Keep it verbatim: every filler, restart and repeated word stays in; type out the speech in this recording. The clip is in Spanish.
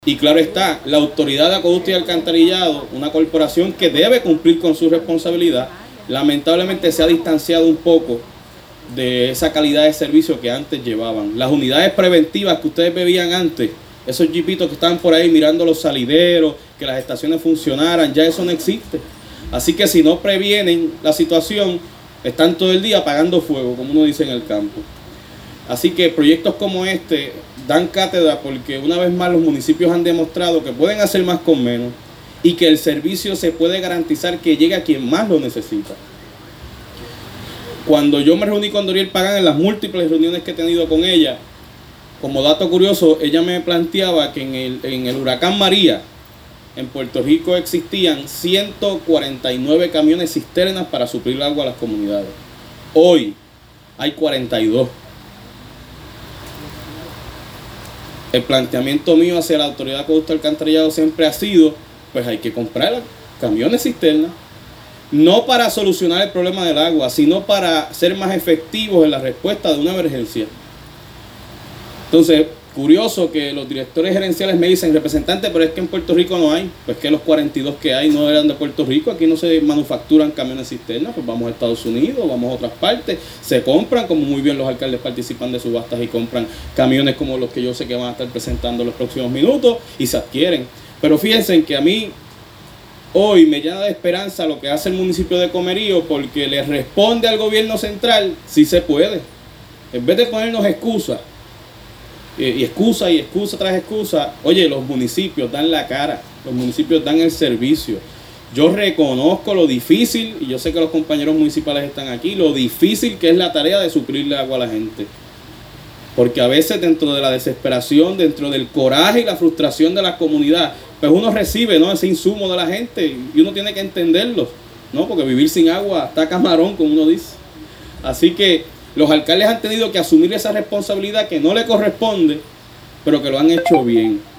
Y claro está, la Autoridad de Acueducto y Alcantarillado, una corporación que debe cumplir con su responsabilidad, lamentablemente se ha distanciado un poco de esa calidad de servicio que antes llevaban. Las unidades preventivas que ustedes bebían antes, esos jipitos que estaban por ahí mirando los salideros, que las estaciones funcionaran, ya eso no existe. Así que si no previenen la situación, están todo el día apagando fuego, como uno dice en el campo. Así que proyectos como este dan cátedra porque una vez más los municipios han demostrado que pueden hacer más con menos y que el servicio se puede garantizar que llegue a quien más lo necesita. Cuando yo me reuní con Doriel Pagán en las múltiples reuniones que he tenido con ella, como dato curioso, ella me planteaba que en el, en el huracán María, en Puerto Rico existían ciento cuarenta y nueve camiones cisternas para suplir agua a las comunidades. Hoy hay cuarenta y dos. El planteamiento mío hacia la Autoridad de Acueducto y Alcantarillado siempre ha sido, pues hay que comprar camiones cisternas, no para solucionar el problema del agua, sino para ser más efectivos en la respuesta de una emergencia. Entonces, curioso que los directores gerenciales me dicen, representante, pero es que en Puerto Rico no hay, pues que los cuarenta y dos que hay no eran de Puerto Rico, aquí no se manufacturan camiones cisternas, pues vamos a Estados Unidos, vamos a otras partes, se compran, como muy bien los alcaldes participan de subastas y compran camiones como los que yo sé que van a estar presentando en los próximos minutos y se adquieren. Pero fíjense en que a mí hoy me llena de esperanza lo que hace el municipio de Comerío, porque le responde al gobierno central, sí se puede, en vez de ponernos excusas, y excusa y excusa tras excusa, oye, los municipios dan la cara, los municipios dan el servicio. Yo reconozco lo difícil, y yo sé que los compañeros municipales están aquí, lo difícil que es la tarea de suplirle agua a la gente. Porque a veces dentro de la desesperación, dentro del coraje y la frustración de la comunidad, pues uno recibe, ¿no?, ese insumo de la gente y uno tiene que entenderlo, ¿no? Porque vivir sin agua está camarón, como uno dice. Así que los alcaldes han tenido que asumir esa responsabilidad que no le corresponde, pero que lo han hecho bien.